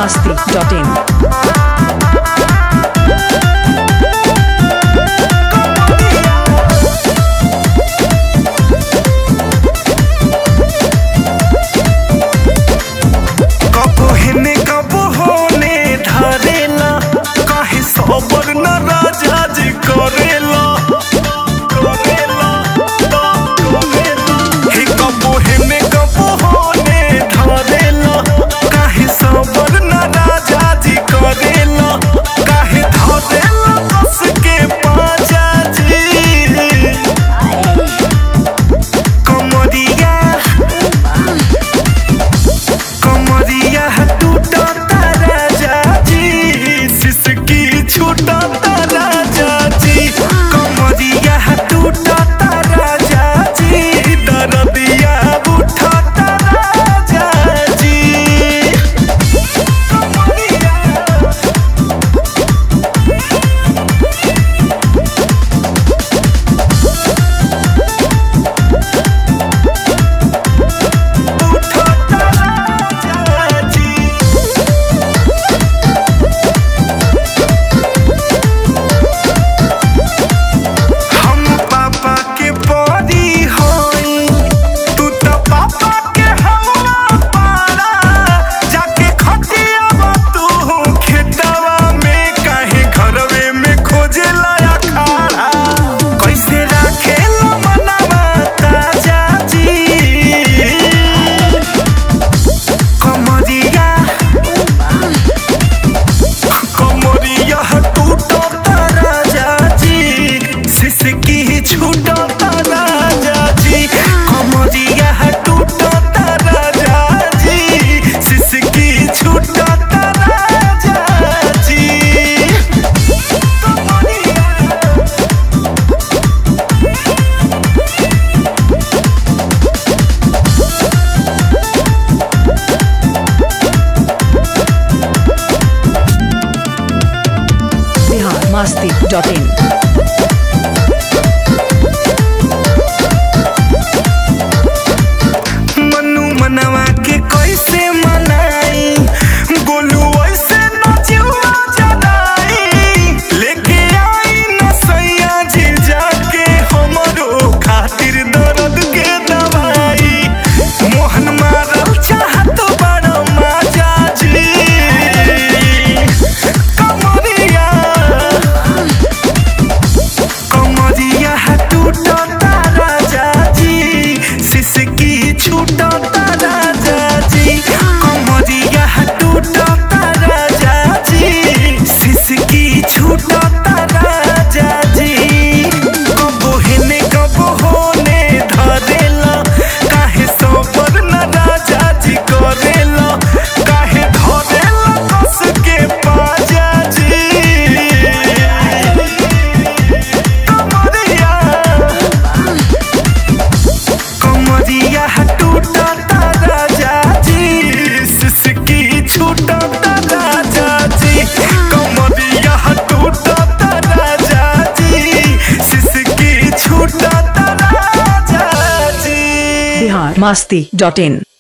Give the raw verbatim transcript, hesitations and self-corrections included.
masti dot in. masti dot in. मनु मनवा के कैसे मनाई गोलू ऐसे नचिवा जनाई लेके आई न सैया जी जाके हमरो खातिर दर्द के दवाई मोहन मारल चाहत बड़ा मजा जी कमरिया कमरिया टूटा राजा जी सिसकी छूटा राजा जी कमरिया टूटा राजा जी सिसकी छूटा राजा जी कबो हेने कबो होने धरेला काहे सबर न राजा जी करेला काहे धरेला कस के पाजा जी कमरिया कमरिया टूटा राजा जी सिसकी छूटा राजा जी कमरिया टूटा राजा जी सिसकी छूटा राजा जी Bihar masti dot in.